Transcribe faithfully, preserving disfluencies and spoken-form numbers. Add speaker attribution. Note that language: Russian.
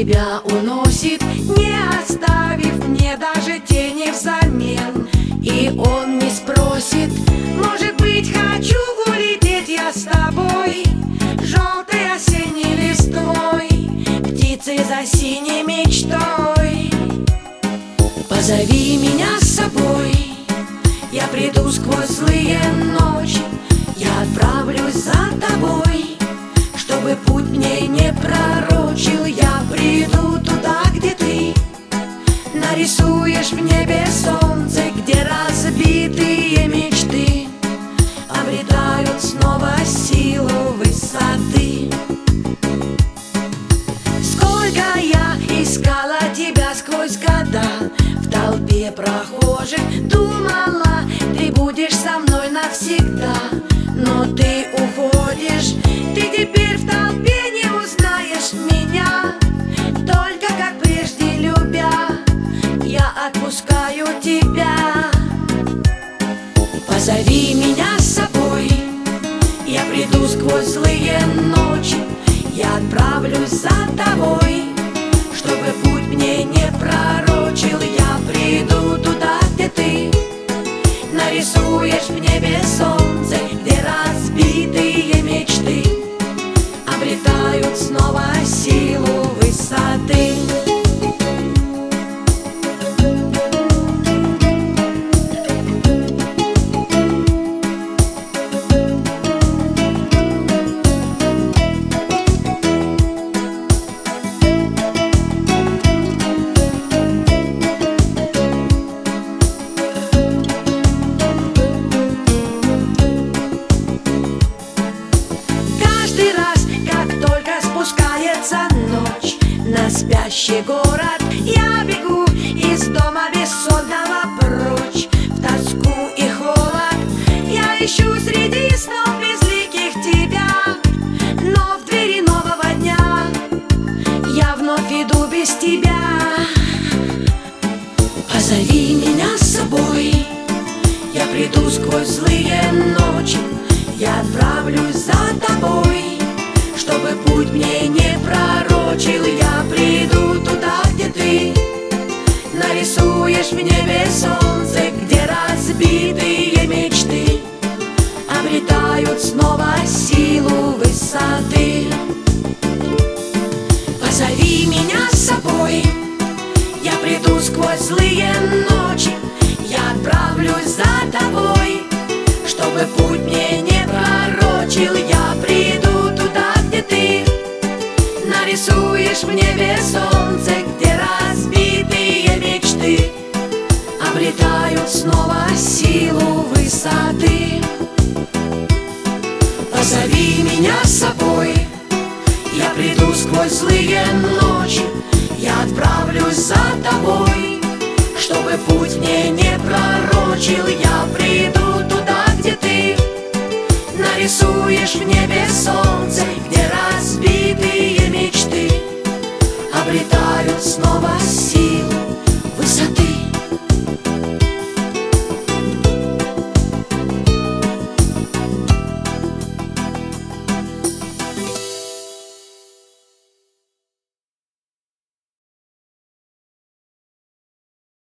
Speaker 1: тебя уносит, не оставив мне даже тени взамен. И он не спросит, может быть, хочу улететь я с тобой, желтой осенней листвой, птицей за синей мечтой. Позови меня с собой, я приду сквозь злые ночи, я отправлюсь за тобой, чтобы путь мне не пророчил. Я приду туда, где ты нарисуешь в небе солнце, где разбитые мечты обретают снова силу высоты. Сколько я искала тебя сквозь года, в толпе прохожих думала, ты будешь со мной навсегда. Но ты уходишь, ты теперь в толпе не узнаешь меня, только как прежде любя, я отпускаю тебя. Позови меня с собой, я приду сквозь злые ночи, я отправлюсь за тобой, чтобы путь мне не пророчил. Я приду туда, где ты нарисуешь в небе солнце, где разбитые мечты обретают снова силу высоты. Ночь на спящий город, я бегу из дома бессонного прочь. В тоску и холод я ищу среди снов безликих тебя, но в двери нового дня я вновь иду без тебя. Позови меня с собой, я приду сквозь злые ночи, я отправлюсь за тобой, чтобы путь мне не пророчил. Я приду туда, где ты нарисуешь в небе солнце, где разбитые мечты обретают снова силу высоты. Позови меня с собой, я приду сквозь злые ночи, я отправлюсь за тобой, чтобы путь мне не пророчил. Я приду туда, где ты нарисуешь в небе солнце, где разбитые мечты обретают снова силу высоты. Позови меня с собой, я приду сквозь злые ночи, я отправлюсь за тобой, чтобы путь мне не пророчил. Я приду туда, где ты нарисуешь в небе солнце, где разбитые